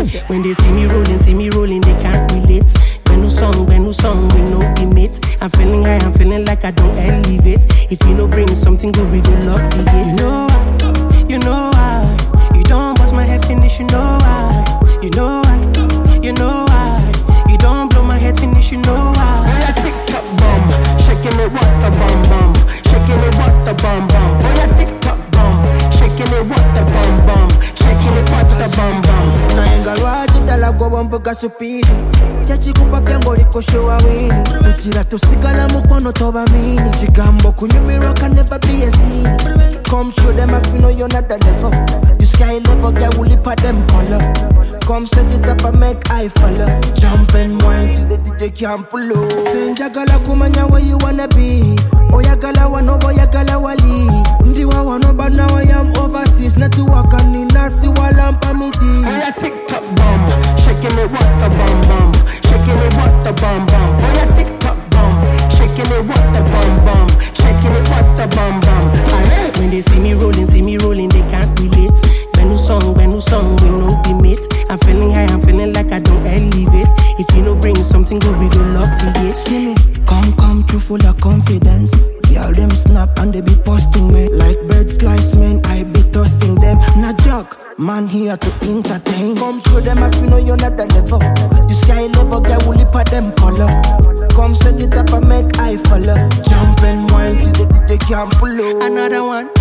When they see me rolling, they can't relate. When no song, we know be mate. I'm feeling high, I'm feeling like I don't elevate. If you no bring something good, we go lock the gate. You know why, you don't bust my head finish, you know why. You know why, you don't blow my head finish, you know why. Oh yeah, TikTok bomb, shaking it what the bomb bomb, shaking it what the bomb bomb. Oh yeah, TikTok bomb, shaking it what the bomb bomb, shaking it what the bomb bomb. Naengarwaji ndala gobo mvuga supiri Chachikupa pyango liko show awini Tuchira tusigala mukono toba mini Chigambo kunyumiro can never be a scene. Come show them if you know you're not the level. You sky level, girl, will leap at them follow. Come set it up and make I follow. Jump and wine till the DJ can't pull up. Sing jagala kumanya where you wanna be. Oyagala wano boyagala wali. Ndiwa wano but now I am overseas. Natu wakani nasi walampa miti. Oh yeah, TikTok bomb, shaking it what the bomb bomb, shaking it what the bomb bomb. Oh yeah, TikTok bomb, shaking it what the bomb bomb, shaking it what the bomb bomb. When they see me rolling, they can't relate. When no song, we know be mate. I'm feeling high, I'm feeling like I don't elevate. If you no bring something good, we go lock the gate. See me, come true full of confidence. Y'all them snap and they be posting me like bread slice men. I be toasting them. Not joke, man here to entertain. Come show them if you know you're not the level. You sky level, girl, will leap at them follow. Come set it up and make I follow. Jump and wine till the DJ can't pull up. Another one.